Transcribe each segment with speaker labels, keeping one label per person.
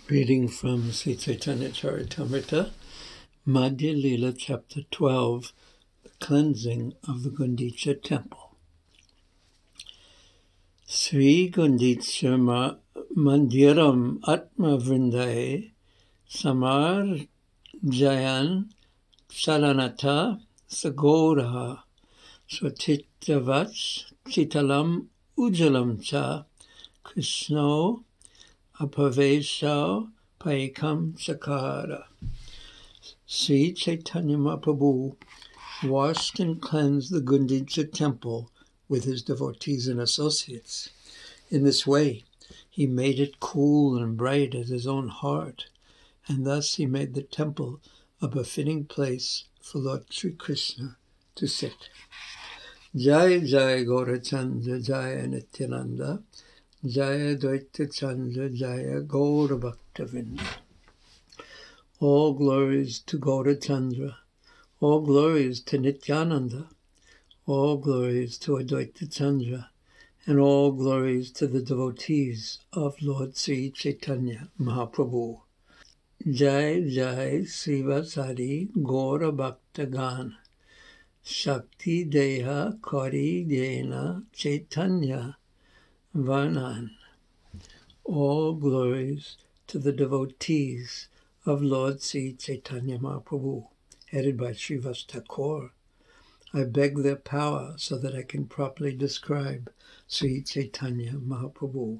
Speaker 1: Reading from Sri Chaitanya Charitamrita, Madhya Lila, Chapter 12, The Cleansing of the Gundicha Temple. Sri Gundicha Mandiram Atma Vrindaye Samar Jayan Salanata Sagoraha Swatitavats Chitalam Ujalam Cha Krishno Apavesha Paikam Sakara. Sri Chaitanya Mahaprabhu washed and cleansed the Gundicha temple with his devotees and associates. In this way, he made it cool and bright as his own heart, and thus he made the temple a befitting place for Lord Sri Krishna to sit. Jai Jai Gaurachandra Jaya Nityananda Jaya Dvaita Chandra Jaya Gaura Bhaktavinda. All glories to Gaurachandra, all glories to Nityananda, all glories to Advaita Chandra, and all glories to the devotees of Lord Sri Chaitanya Mahaprabhu. Jai Jai Srivasari Gaura Bhaktagan Shakti Deha Kari Dena Chaitanya Varnan. All glories to the devotees of Lord Sri Chaitanya Mahaprabhu, headed by Srivas Thakur. I beg their power so that I can properly describe Sri Chaitanya Mahaprabhu.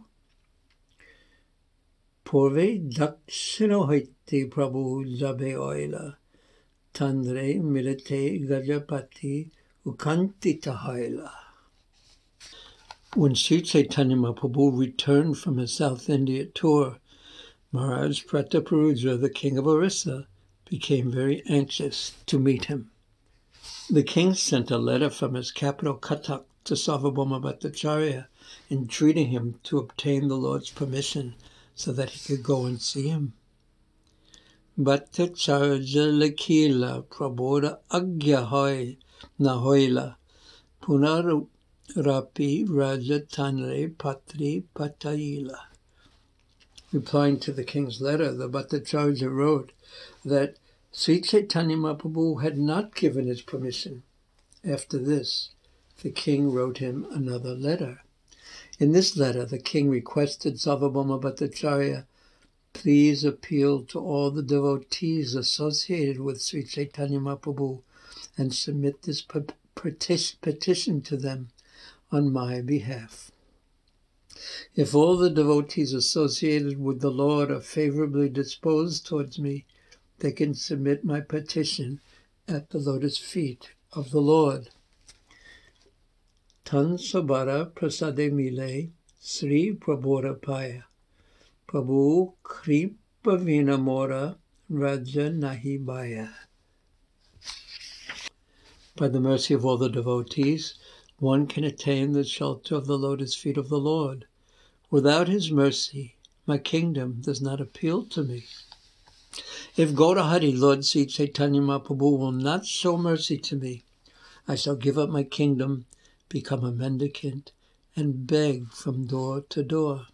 Speaker 1: Purve Dakshino Haiti Prabhu Jabe Oila Tandre Milite Gajapati Ukanti Tahaila. When Sri Chaitanya Mahaprabhu returned from his South India tour, Maharaj Prataparudra, the king of Orissa, became very anxious to meet him. The king sent a letter from his capital Cuttack to Sarvabhauma Bhattacharya, entreating him to obtain the Lord's permission so that he could go and see him. Bhattacharya Lakila Prabodha Agya Hoy Nahoila Punar Rapi Raja Tanre Patri Pataila. Replying to the king's letter, the Bhattacharya wrote that Sri Chaitanya Mahaprabhu had not given his permission. After this, the king wrote him another letter. In this letter, the king requested Sarvabhauma Bhattacharya, please appeal to all the devotees associated with Sri Chaitanya Mahaprabhu and submit this petition to them on my behalf. If all the devotees associated with the Lord are favorably disposed towards me, they can submit my petition at the lotus feet of the Lord. Tan Sabara Prasade Mile Sri Prabodha Paya Prabhu Kripa Vinamora Raja Nahi Baya. By the mercy of all the devotees, one can attain the shelter of the lotus feet of the Lord. Without his mercy, my kingdom does not appeal to me. If Gaurahari, Lord Sri Chaitanya Mahaprabhu, will not show mercy to me, I shall give up my kingdom, become a mendicant, and beg from door to door.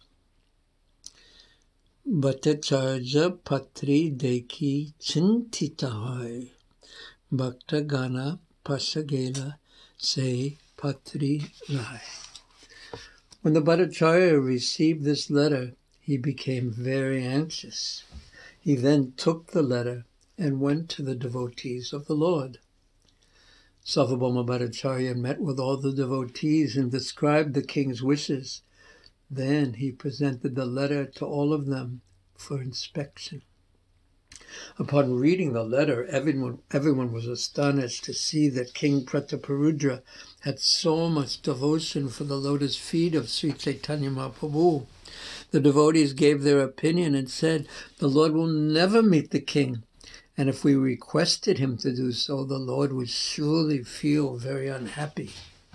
Speaker 1: Bhattacharya Patri Deki Chintitahai Bhakta Gana Pasagela Se Patri Rai. When the Bhattacharya received this letter, he became very anxious. He then took the letter and went to the devotees of the Lord. Sarvabhauma Bhattacharya met with all the devotees and described the king's wishes. Then he presented the letter to all of them for inspection. Upon reading the letter, everyone was astonished to see that King Prataparudra had so much devotion for the lotus feet of Sri Chaitanya Mahaprabhu. The devotees gave their opinion and said, the Lord will never meet the king, and if we requested him to do so, the Lord would surely feel very unhappy.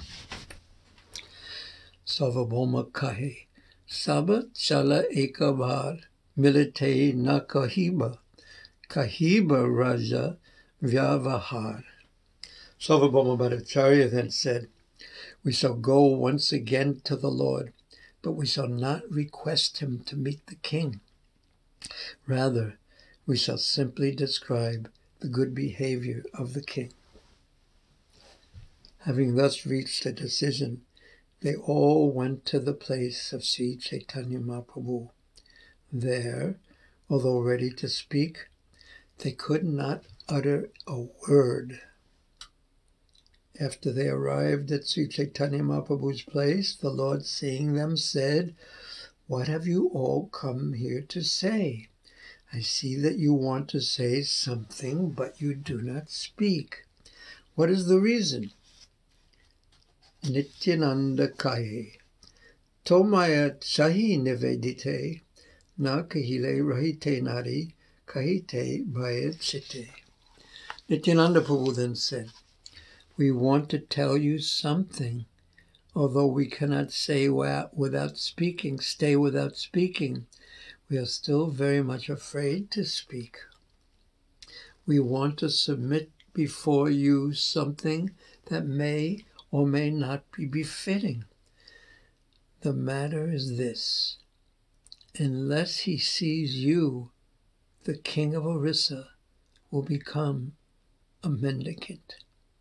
Speaker 1: Sarvabhauma kahe, Saba chala ekabar, milite na kahiba. Kahiba Raja Vyavahar. Sarvabhauma Bhattacharya then said, we shall go once again to the Lord, but we shall not request him to meet the king. Rather, we shall simply describe the good behavior of the king. Having thus reached a decision, they all went to the place of Sri Chaitanya Mahaprabhu. There, although ready to speak, they could not utter a word. After they arrived at Sri Chaitanya Mahaprabhu's place, the Lord, seeing them, said, "What have you all come here to say? I see that you want to say something, but you do not speak. What is the reason?" Nityananda kahe, Tomaya chahi nivedite, na kahile rahite nari, kahite bhaya chitte. Nityananda Prabhu then said, "We want to tell you something, although we cannot say without speaking, stay without speaking. We are still very much afraid to speak. We want to submit before you something that may or may not be befitting. The matter is this: unless he sees you, the king of Orissa will become a mendicant.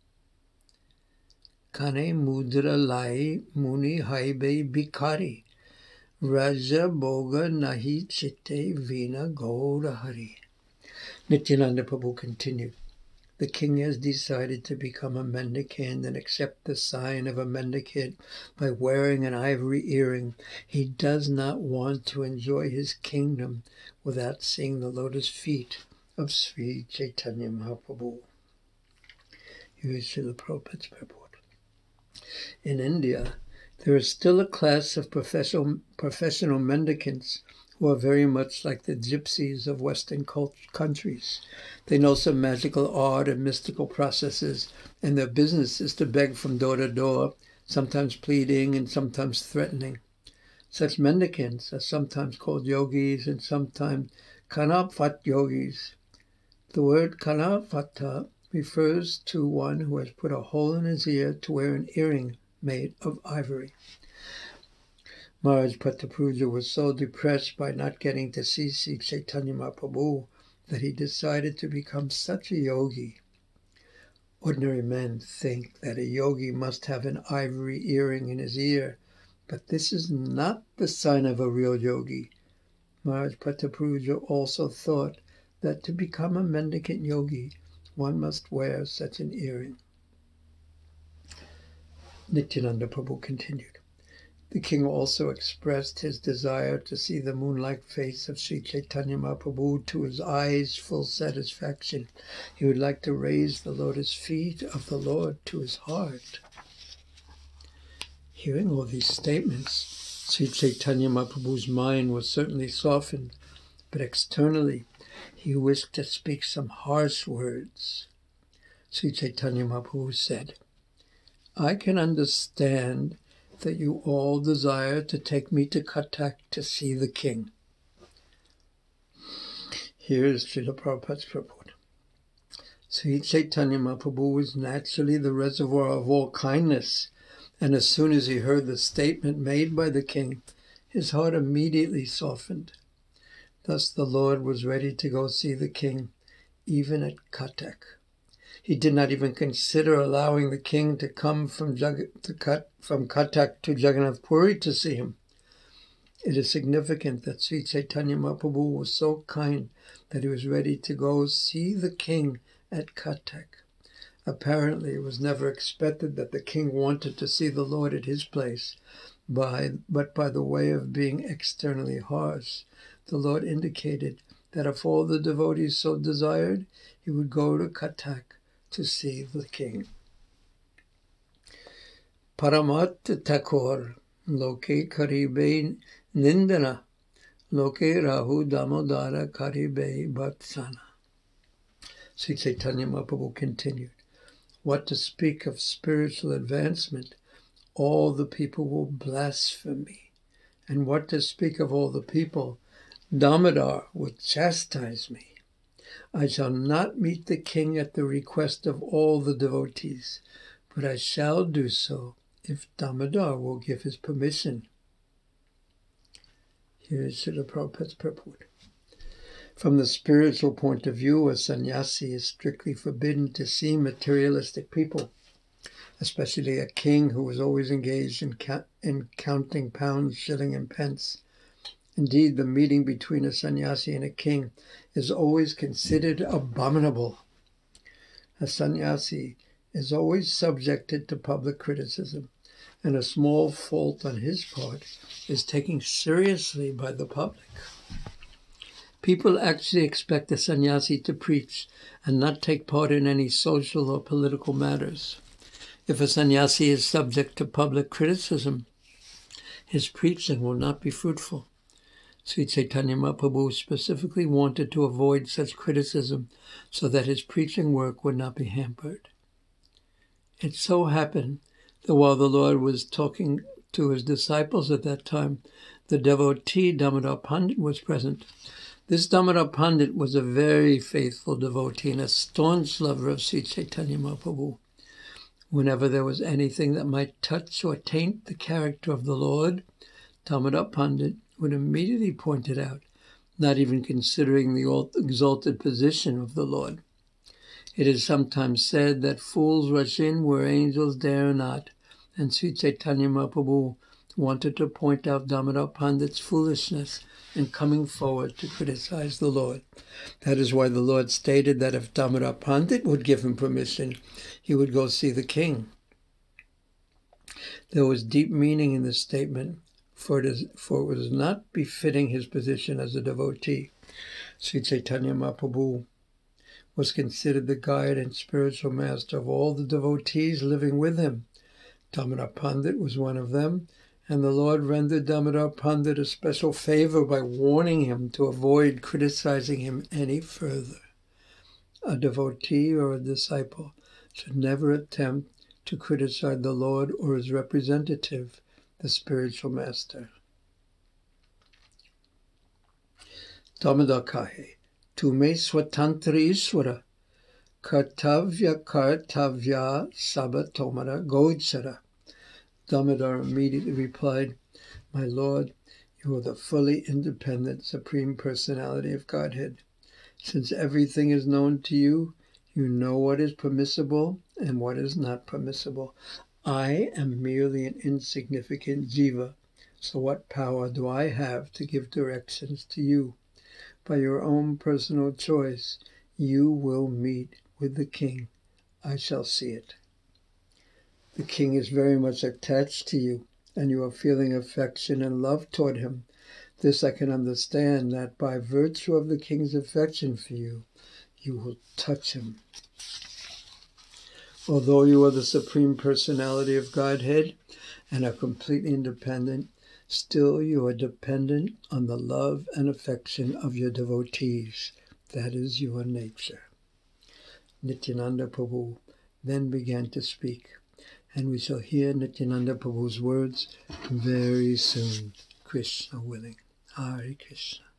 Speaker 1: Kane mudra lai muni haibe bikari, Raja boga nahi chitte vina gaura hari." Nityananda Prabhu continued, "The king has decided to become a mendicant and accept the sign of a mendicant by wearing an ivory earring. He does not want to enjoy his kingdom without seeing the lotus feet of Sri Chaitanya Mahaprabhu." Here is Srila Prabhupada's purport. In India, there is still a class of professional mendicants who are very much like the gypsies of Western countries. They know some magical art and mystical processes, and their business is to beg from door to door, sometimes pleading and sometimes threatening. Such mendicants are sometimes called yogis and sometimes kanaphat yogis. The word kanapata refers to one who has put a hole in his ear to wear an earring made of ivory. Maharaj Pratapuja was so depressed by not getting to see Sri Chaitanya Mahaprabhu that he decided to become such a yogi. Ordinary men think that a yogi must have an ivory earring in his ear, but this is not the sign of a real yogi. Maharaj Pratapuja also thought that to become a mendicant yogi, one must wear such an earring. Nityananda Prabhu continued, "The king also expressed his desire to see the moon-like face of Sri Chaitanya Mahaprabhu to his eyes' full satisfaction. He would like to raise the lotus feet of the Lord to his heart." Hearing all these statements, Sri Chaitanya Mahaprabhu's mind was certainly softened, but externally he wished to speak some harsh words. Sri Chaitanya Mahaprabhu said, "I can understand that you all desire to take me to Cuttack to see the king." Here is Srila Prabhupada's purport. Sri Chaitanya Mahaprabhu was naturally the reservoir of all kindness, and as soon as he heard the statement made by the king, his heart immediately softened. Thus the Lord was ready to go see the king, even at Cuttack. He did not even consider allowing the king to come from Cuttack to Jagannath Puri to see him. It is significant that Sri Chaitanya Mahaprabhu was so kind that he was ready to go see the king at Cuttack. Apparently, it was never expected that the king wanted to see the Lord at his place, but by the way of being externally harsh, the Lord indicated that if all the devotees so desired, he would go to Cuttack to see the king. Paramat Thakur, Loke Karibe Nindana, Loke Rahu Damodara Karibe Bhatsana. Sri Chaitanya Mahaprabhu continued, "What to speak of spiritual advancement? All the people will blaspheme me. And what to speak of all the people? Damodar would chastise me. I shall not meet the king at the request of all the devotees, but I shall do so if Damodar will give his permission." Here is Srila Prabhupada's purport. From the spiritual point of view, a sannyasi is strictly forbidden to see materialistic people, especially a king who was always engaged in counting pounds, shilling, and pence. Indeed, the meeting between a sannyasi and a king is always considered abominable. A sannyasi is always subjected to public criticism, and a small fault on his part is taken seriously by the public. People actually expect a sannyasi to preach and not take part in any social or political matters. If a sannyasi is subject to public criticism, his preaching will not be fruitful. Sri Chaitanya Mahaprabhu specifically wanted to avoid such criticism so that his preaching work would not be hampered. It so happened that while the Lord was talking to his disciples at that time, the devotee Damodar Pandit was present. This Damodar Pandit was a very faithful devotee and a staunch lover of Sri Chaitanya Mahaprabhu. Whenever there was anything that might touch or taint the character of the Lord, Damodar Pandit would immediately point it out, not even considering the exalted position of the Lord. It is sometimes said that fools rush in where angels dare not, and Sri Chaitanya Mahaprabhu wanted to point out Damodar Pandit's foolishness in coming forward to criticize the Lord. That is why the Lord stated that if Damodar Pandit would give him permission, he would go see the king. There was deep meaning in this statement, for it was not befitting his position as a devotee. Sri Chaitanya Mahaprabhu was considered the guide and spiritual master of all the devotees living with him. Damodar Pandit was one of them, and the Lord rendered Damodar Pandit a special favor by warning him to avoid criticizing him any further. A devotee or a disciple should never attempt to criticize the Lord or his representative, the spiritual master. Damodar Kahe, Tu me swatantri Ishwara, Kartavya Saba Tomara Gochara. Damodar immediately replied, My Lord, you are the fully independent Supreme Personality of Godhead. Since everything is known to you, you know what is permissible and what is not permissible. I am merely an insignificant jiva, so what power do I have to give directions to you? By your own personal choice, you will meet with the king. I shall see it. The king is very much attached to you, and you are feeling affection and love toward him. This I can understand, that by virtue of the king's affection for you, you will touch him. Although you are the Supreme Personality of Godhead and are completely independent, still you are dependent on the love and affection of your devotees. That is your nature. Nityananda Prabhu then began to speak, and we shall hear Nityananda Prabhu's words very soon, Krishna willing. Hare Krishna.